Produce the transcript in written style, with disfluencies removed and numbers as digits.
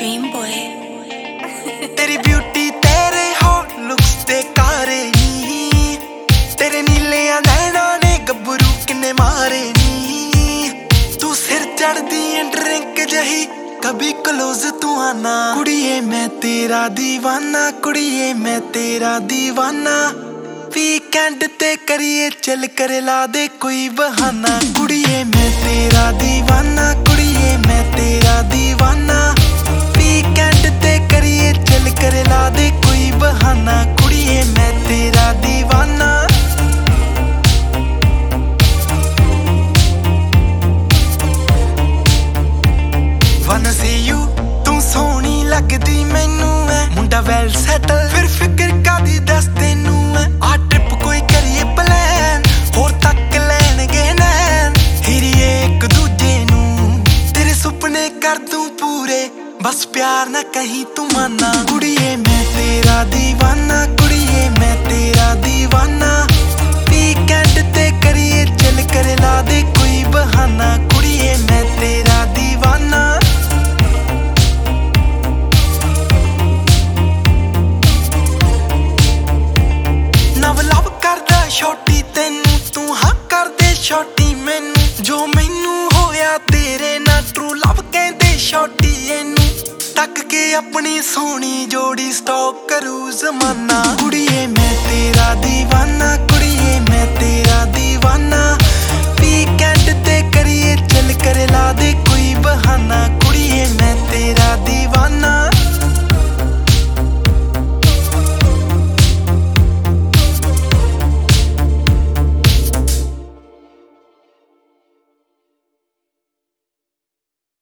Dream boy तेरी beauty तेरे hot looks ते कारे नी तेरे नीले नैना ने गब्बरू किन्ने मारे नी तू सिर चढ़दी ड्रिंक जही कभी क्लोज तू आना कुड़िए मैं तेरा दीवाना कुड़िए मैं तेरा दीवाना वीकेंड ते करिए चल कर ला दे कोई बहाना कुड़िए मैं तेरा दीवाना कुड़िए मैं तेरा दीवाना वीकेंड ते करिए चल कर ला दे कोई बहाना कुड़िए मैं तेरा दीवाना wanna see you तू सोहनी लगदी मैनू है मुंडा वेल सैटल फिर फिकर कादी दस तेनू है आ ट्रिप कोई करिए प्लान होर तक लैणगे नैन हिरिए एक दूजे नू तेरे सुपने कर दूं पूरे बस प्यार ना कहीं तू माना कुड़िए मैं तेरा दीवाना कुड़िए मैं तेरा दीवाना वीकेंड ते करिए चल कर ला दे कोई बहाना कुड़िए मैं तेरा दीवाना लव करदा छोटी तेनू तू हाँ कर दे छोटी मैनू जो मैनू होया तेरे ना ट्रू लव कहंदे छोटी एनू तक के अपनी सोहनी जोड़ी स्टॉक करू जमाना कुड़िए मैं तेरा दीवाना कुड़िए मैं